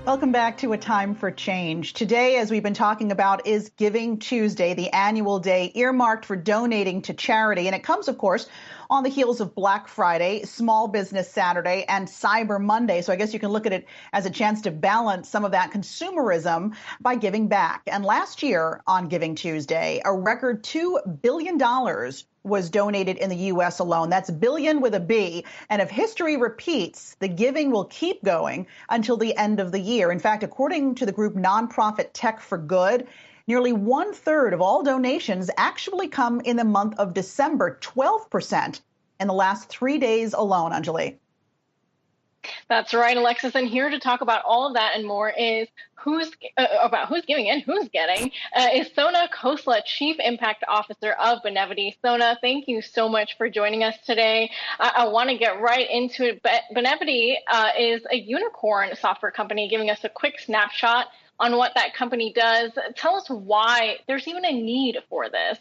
Welcome back to A Time for Change. Today, as we've been talking about, is Giving Tuesday, the annual day earmarked for donating to charity. And it comes, of course, on the heels of Black Friday, Small Business Saturday, and Cyber Monday. So I guess you can look at it as a chance to balance some of that consumerism by giving back. And last year on Giving Tuesday, a record $2 billion was donated in the U.S. alone. That's billion with a B. And if history repeats, the giving will keep going until the end of the year. In fact, according to the group nonprofit Tech for Good, nearly 1/3 of all donations actually come in the month of December, 12% in the last 3 days alone, Anjali. That's right, Alexis. And here to talk about all of that and more is who's giving and who's getting is Sona Khosla, Chief Impact Officer of Benevity. Sona, thank you so much for joining us today. I want to get right into it. Benevity is a unicorn software company, giving us a quick snapshot on what that company does. Tell us why there's even a need for this.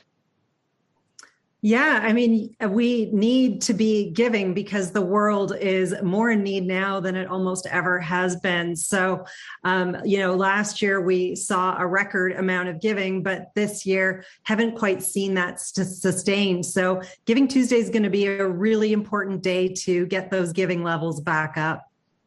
Yeah, I mean, we need to be giving because the world is more in need now than it almost ever has been. So, last year we saw a record amount of giving, but this year haven't quite seen that sustain. So Giving Tuesday is going to be a really important day to get those giving levels back up.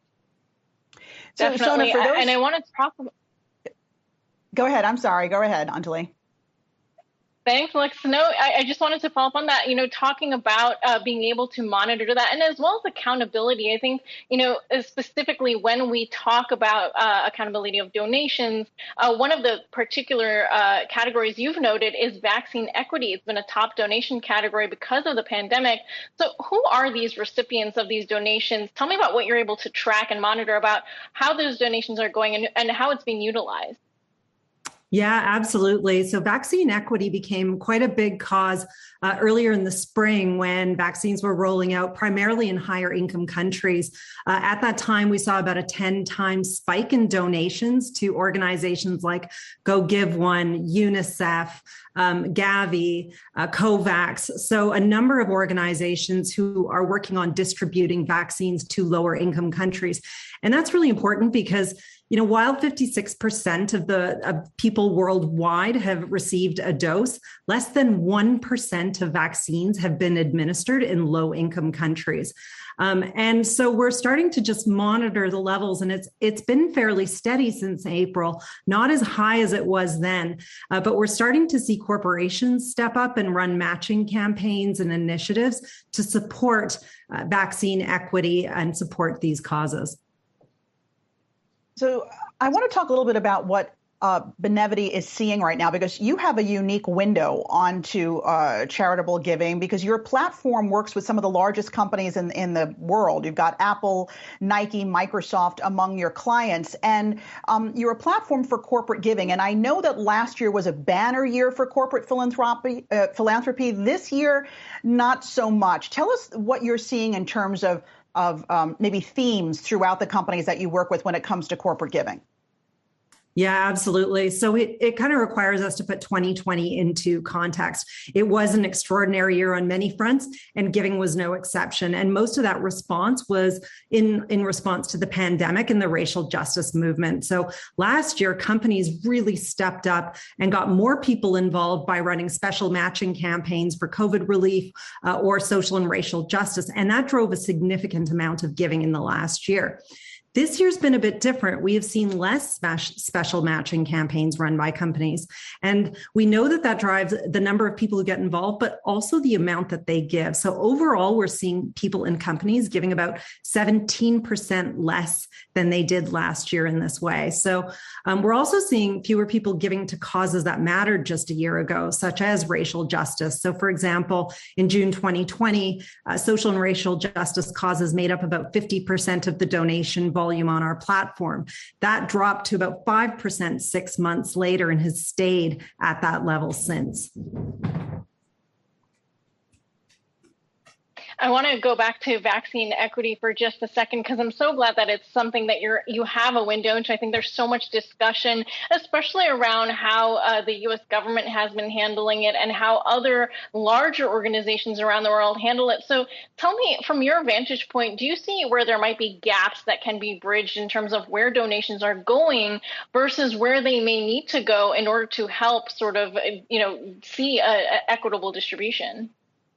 Definitely. So, and I wanted to talk about... Go ahead. I'm sorry. Go ahead, Anjali. Thanks, Alexa. No, I just wanted to follow up on that, talking about being able to monitor that and as well as accountability. I think, specifically when we talk about accountability of donations, one of the particular categories you've noted is vaccine equity. It's been a top donation category because of the pandemic. So who are these recipients of these donations? Tell me about what you're able to track and monitor about how those donations are going and how it's being utilized. Yeah, absolutely. So vaccine equity became quite a big cause earlier in the spring when vaccines were rolling out primarily in higher income countries. At that time, we saw about a 10-time spike in donations to organizations like Go Give One, UNICEF, Gavi, COVAX. So a number of organizations who are working on distributing vaccines to lower income countries. And that's really important because while 56% of people worldwide have received a dose, less than 1% of vaccines have been administered in low-income countries. And so we're starting to just monitor the levels, and it's been fairly steady since April, not as high as it was then, but we're starting to see corporations step up and run matching campaigns and initiatives to support vaccine equity and support these causes. So I want to talk a little bit about what Benevity is seeing right now, because you have a unique window onto charitable giving because your platform works with some of the largest companies in the world. You've got Apple, Nike, Microsoft among your clients, and you're a platform for corporate giving. And I know that last year was a banner year for corporate philanthropy. This year, not so much. Tell us what you're seeing in terms of maybe themes throughout the companies that you work with when it comes to corporate giving. Yeah, absolutely. So it kind of requires us to put 2020 into context. It was an extraordinary year on many fronts, and giving was no exception. And most of that response was in response to the pandemic and the racial justice movement. So last year, companies really stepped up and got more people involved by running special matching campaigns for COVID relief or social and racial justice. And that drove a significant amount of giving in the last year. This year's been a bit different. We have seen less special matching campaigns run by companies. And we know that drives the number of people who get involved, but also the amount that they give. So overall, we're seeing people in companies giving about 17% less than they did last year in this way. So we're also seeing fewer people giving to causes that mattered just a year ago, such as racial justice. So for example, in June 2020, social and racial justice causes made up about 50% of the donation volume on our platform. That dropped to about 5% 6 months later and has stayed at that level since. I want to go back to vaccine equity for just a second, because I'm so glad that it's something that you have a window into. I think there's so much discussion, especially around how the U.S. government has been handling it and how other larger organizations around the world handle it. So tell me, from your vantage point, do you see where there might be gaps that can be bridged in terms of where donations are going versus where they may need to go in order to help sort of, see an equitable distribution?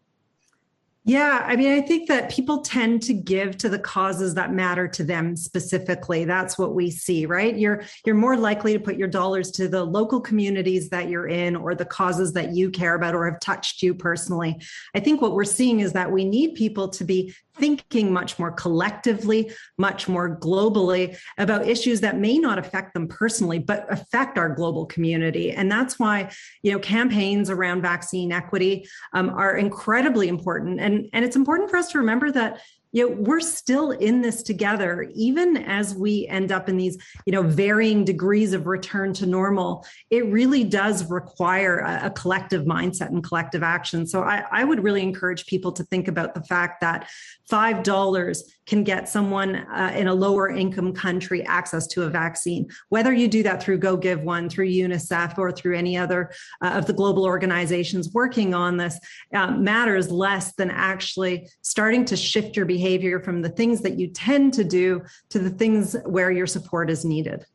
Yeah, I mean, I think that people tend to give to the causes that matter to them specifically. That's what we see, right? You're more likely to put your dollars to the local communities that you're in or the causes that you care about or have touched you personally. I think what we're seeing is that we need people to be thinking much more collectively, much more globally about issues that may not affect them personally, but affect our global community. And that's why, campaigns around vaccine equity are incredibly important. And it's important for us to remember that we're still in this together, even as we end up in these, varying degrees of return to normal. It really does require a collective mindset and collective action. So I would really encourage people to think about the fact that $5 can get someone in a lower income country access to a vaccine. Whether you do that through Go Give One, through UNICEF, or through any other of the global organizations working on this matters less than actually starting to shift your behavior from the things that you tend to do to the things where your support is needed.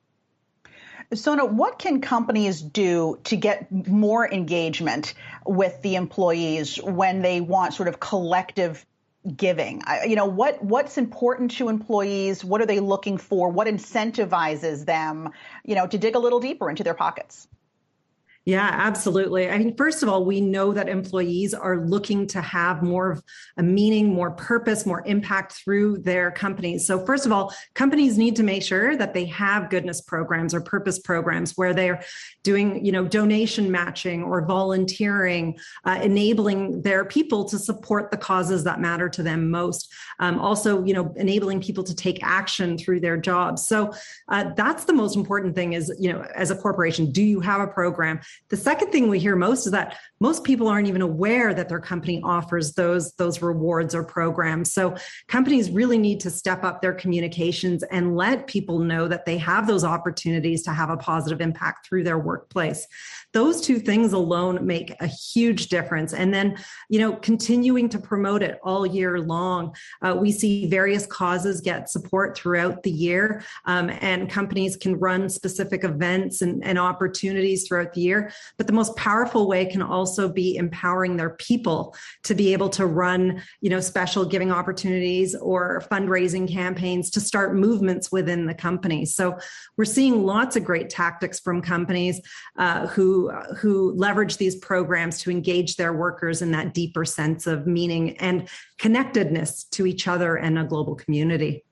Sona, what can companies do to get more engagement with the employees when they want sort of collective giving? What's important to employees? What are they looking for? What incentivizes them, to dig a little deeper into their pockets? Yeah, absolutely. I mean, first of all, we know that employees are looking to have more of a meaning, more purpose, more impact through their companies. So first of all, companies need to make sure that they have goodness programs or purpose programs where they're doing, donation matching or volunteering, enabling their people to support the causes that matter to them most. Also, enabling people to take action through their jobs. So that's the most important thing is, as a corporation, do you have a program? The second thing we hear most is that most people aren't even aware that their company offers those rewards or programs. So companies really need to step up their communications and let people know that they have those opportunities to have a positive impact through their workplace. Those two things alone make a huge difference. And then, continuing to promote it all year long. We see various causes get support throughout the year, and companies can run specific events and opportunities throughout the year. But the most powerful way can also be empowering their people to be able to run, special giving opportunities or fundraising campaigns to start movements within the company. So we're seeing lots of great tactics from companies who leverage these programs to engage their workers in that deeper sense of meaning and connectedness to each other and a global community.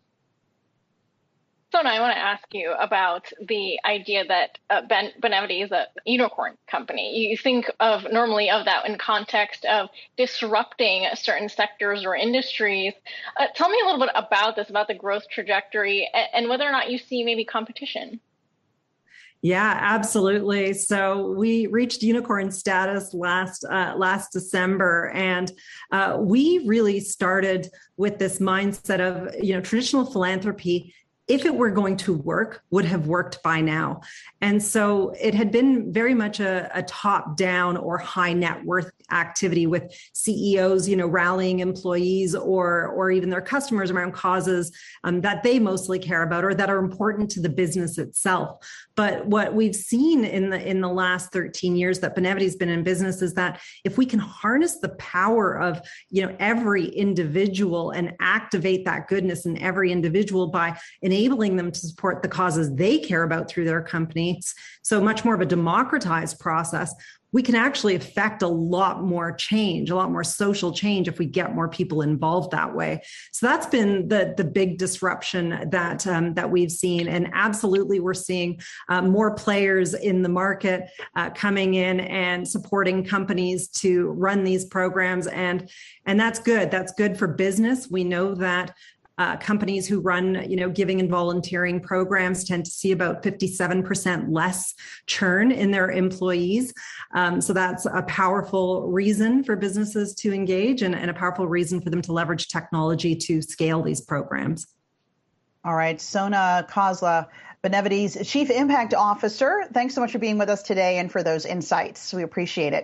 Sona, I want to ask you about the idea that Benevity is a unicorn company. You think normally of that in context of disrupting certain sectors or industries. Tell me a little bit about this, about the growth trajectory and whether or not you see maybe competition. Yeah, absolutely. So we reached unicorn status last December, and we really started with this mindset of traditional philanthropy, if it were going to work, would have worked by now. And so it had been very much a top-down or high net worth activity with CEOs, rallying employees or even their customers around causes that they mostly care about or that are important to the business itself. But what we've seen in the last 13 years that Benevity's been in business is that if we can harness the power of every individual and activate that goodness in every individual by enabling them to support the causes they care about through their companies, so much more of a democratized process, we can actually affect a lot more change, a lot more social change if we get more people involved that way. So that's been the big disruption that we've seen. And absolutely, we're seeing more players in the market coming in and supporting companies to run these programs. And that's good. That's good for business. We know that companies who run, giving and volunteering programs tend to see about 57% less churn in their employees. So that's a powerful reason for businesses to engage and a powerful reason for them to leverage technology to scale these programs. All right, Sona Khosla, Benevity's Chief Impact Officer. Thanks so much for being with us today and for those insights. We appreciate it.